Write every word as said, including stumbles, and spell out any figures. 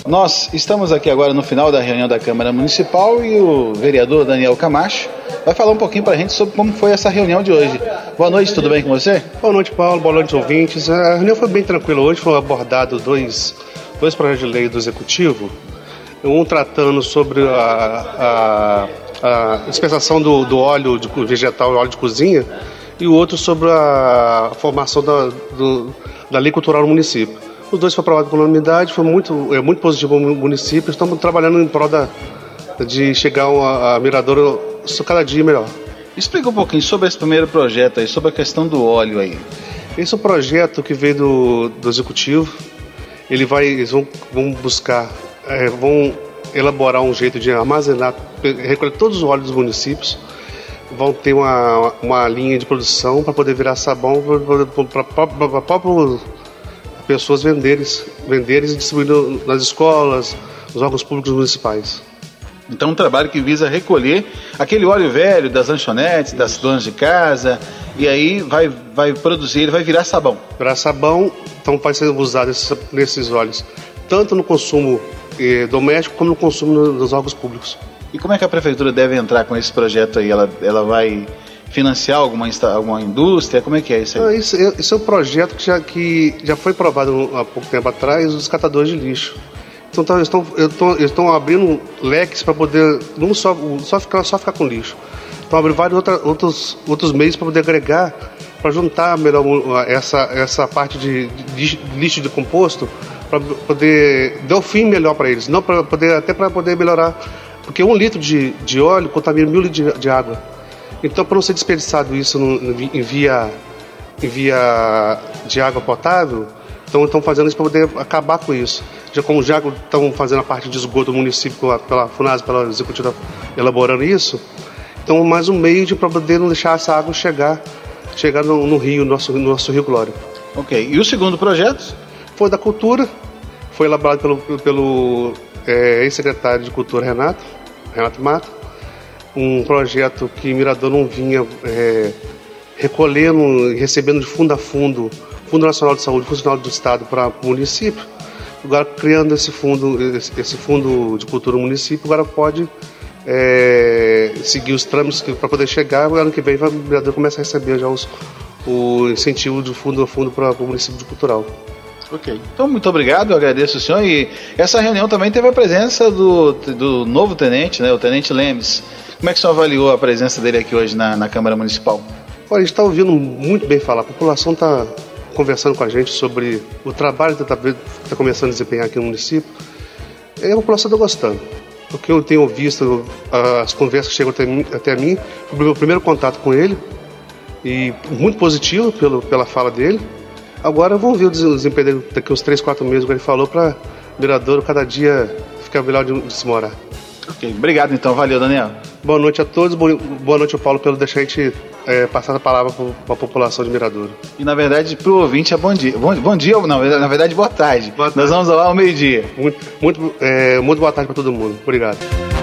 Nós estamos aqui agora no final da reunião da Câmara Municipal e o vereador Daniel Camacho vai falar um pouquinho para a gente sobre como foi essa reunião de hoje. Boa noite, tudo bem com você? Boa noite, Paulo. Boa noite, ouvintes. A reunião foi bem tranquila hoje, foram abordados dois, dois projetos de lei do Executivo, um tratando sobre a, a, a dispensação do, do óleo de vegetal e óleo de cozinha, e o outro sobre a formação da, do, da lei cultural no município. Os dois foram aprovados por unanimidade, foi muito, é muito positivo no município. Estamos trabalhando em prol da, de chegar a, a Miradouro cada dia melhor. Explica um pouquinho sobre esse primeiro projeto aí, sobre a questão do óleo aí. Esse é um projeto que veio do, do Executivo. Ele vai, eles vão, vão buscar, é, vão elaborar um jeito de armazenar, recolher todos os óleos dos municípios. Vão ter uma, uma linha de produção para poder virar sabão para próprias pessoas venderem, venderem e distribuindo nas escolas, nos órgãos públicos municipais. Então, um trabalho que visa recolher aquele óleo velho das lanchonetes, das donas de casa, e aí vai, vai produzir, ele vai virar sabão. Virar sabão, então vai ser usado esses, nesses óleos, tanto no consumo eh, doméstico como no consumo nos órgãos públicos. E como é que a prefeitura deve entrar com esse projeto aí? Ela, ela vai financiar alguma, alguma indústria? Como é que é isso aí? Ah, isso, é, isso é um projeto que já, que já foi aprovado há pouco tempo atrás, os catadores de lixo. Então tá, eles, estão, eles estão abrindo leques para poder não só, só, ficar, só ficar com lixo. Estão abrindo vários outra, outros, outros meios para poder agregar, para juntar melhor essa, essa parte de, de lixo de composto, para poder dar o fim melhor para eles, não para poder, até para poder melhorar. Porque um litro de, de óleo contamina mil litros de, de água. Então, para não ser desperdiçado isso no, em, via, em via de água potável, então estão fazendo isso para poder acabar com isso. Já como já estão fazendo a parte de esgoto do município pela, pela FUNASA, pela Executiva, elaborando isso, então mais um meio de para poder não deixar essa água chegar, chegar no, no rio, no nosso, no nosso Rio Glória. Ok. E o segundo projeto? Foi da Cultura, foi elaborado pelo, pelo é, ex-secretário de Cultura, Renato, Renato Mata, um projeto que Miradouro não vinha é, recolhendo e recebendo de fundo a fundo, Fundo Nacional de Saúde, Fundo Nacional do Estado para o município. Agora, criando esse fundo, esse fundo de cultura no município, agora pode é, seguir os trâmites para poder chegar. O ano que vem, o Miradouro começa a receber já os, o incentivo de fundo a fundo para o município de cultural. Ok. Então, muito obrigado, eu agradeço o senhor. E essa reunião também teve a presença do, do novo tenente, né, o Tenente Lemes. Como é que o senhor avaliou a presença dele aqui hoje na, na Câmara Municipal? Olha, a gente está ouvindo muito bem falar. A população está conversando com a gente sobre o trabalho que está tá começando a desempenhar aqui no município. E a população está gostando. O que eu tenho visto, as conversas que chegam até mim, até mim, foi o meu primeiro contato com ele, e muito positivo pelo, pela fala dele. Agora vamos ver o desempenho dele daqui uns três, quatro meses, como ele falou, para Miradouro cada dia ficar melhor de, de se morar. Ok, obrigado então, valeu, Daniel. Boa noite a todos, boa noite ao Paulo pelo deixar a gente é, passar a palavra para a população de Miradouro. E na verdade, para o ouvinte é bom dia. Bom, bom dia, não, na verdade, boa tarde. Boa tarde. Nós vamos ao meio-dia. Muito, muito, é, muito boa tarde para todo mundo. Obrigado.